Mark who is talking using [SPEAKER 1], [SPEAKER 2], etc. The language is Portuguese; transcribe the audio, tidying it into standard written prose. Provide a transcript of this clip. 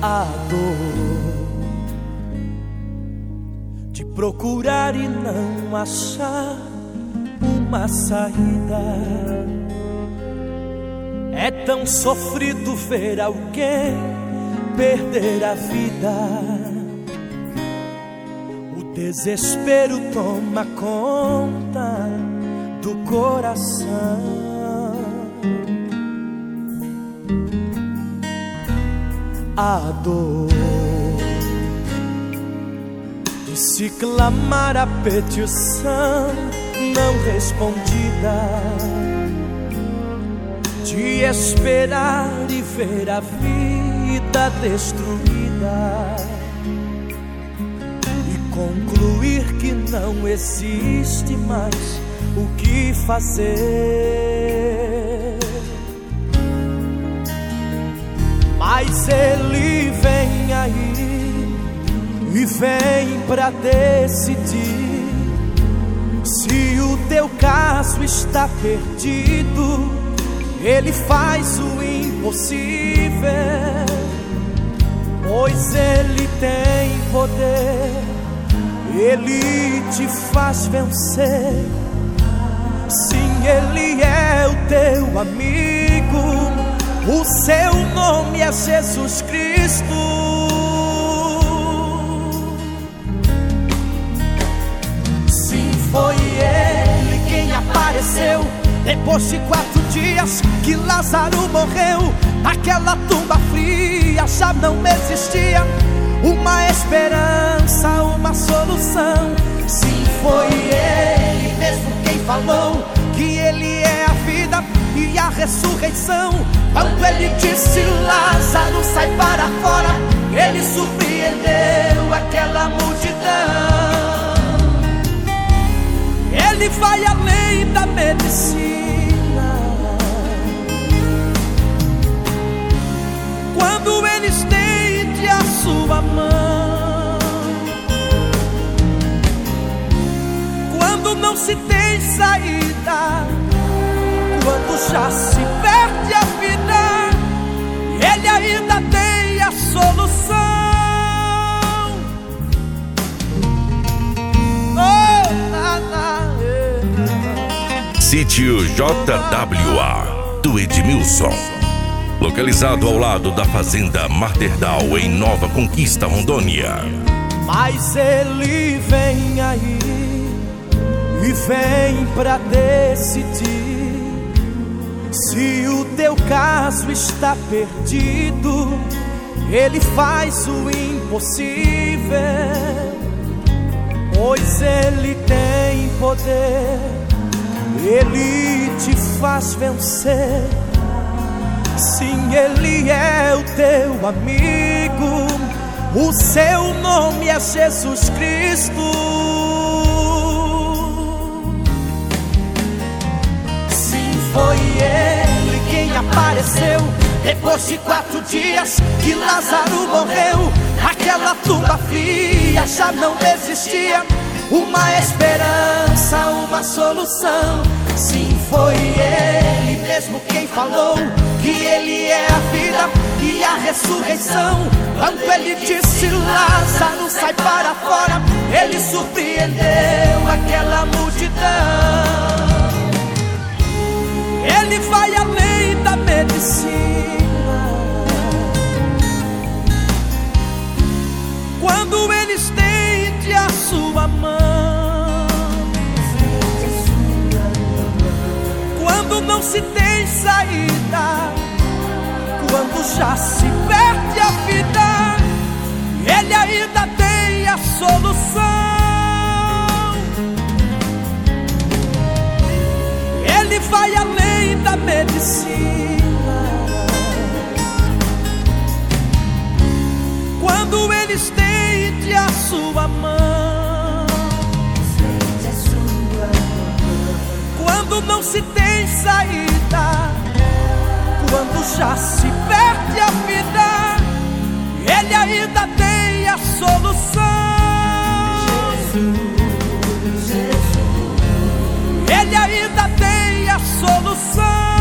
[SPEAKER 1] A dor de procurar e não achar uma saída. É tão sofrido ver alguém perder a vida. O desespero toma conta do coração. A dor de se clamar a petição não respondida, de esperar e ver a vida destruída e concluir que não existe mais o que fazer. Mas Ele vem aí e vem pra decidir. Se o teu caso está perdido, Ele faz o impossível, pois Ele tem poder. Ele te faz vencer. Sim, Ele é o teu amigo. O seu nome é Jesus Cristo. Sim, foi Ele quem apareceu depois de 4 dias que Lázaro morreu. Aquela tumba fria já não existia uma esperança, uma solução. Sim, foi Ele mesmo quem falou que Ele é a vida e a ressurreição. Quando Ele disse Lázaro, sai para fora, Ele surpreendeu aquela multidão. Ele vai além da medicina. Quando Ele estende a sua mão, quando não se tem saída, quando já se perde a vida, Ele ainda tem a solução.
[SPEAKER 2] Sítio JWA do Edmilson, localizado ao lado da Fazenda Marterdal, em Nova Conquista, Rondônia.
[SPEAKER 1] Mas Ele vem aí e vem pra decidir. Se o teu caso está perdido, Ele faz o impossível, pois Ele tem poder. Ele te faz vencer. Sim, Ele é o teu amigo. O seu nome é Jesus Cristo. Foi Ele quem apareceu depois de 4 dias que Lázaro morreu. Aquela tumba fria já não existia uma esperança, uma solução. Sim, foi Ele mesmo quem falou que Ele é a vida e a ressurreição. Quando Ele disse Lázaro, sai para fora, Ele surpreendeu aquela multidão. Ele vai além da medicina. Quando Ele estende a sua mão, quando não se tem saída, quando já se perde a vida, Ele ainda tem a solução. Ele vai além da medicina. Quando Ele estende a sua mão, quando não se tem saída, quando já se perde a vida, Ele ainda tem a solução. Ele ainda tem a solução.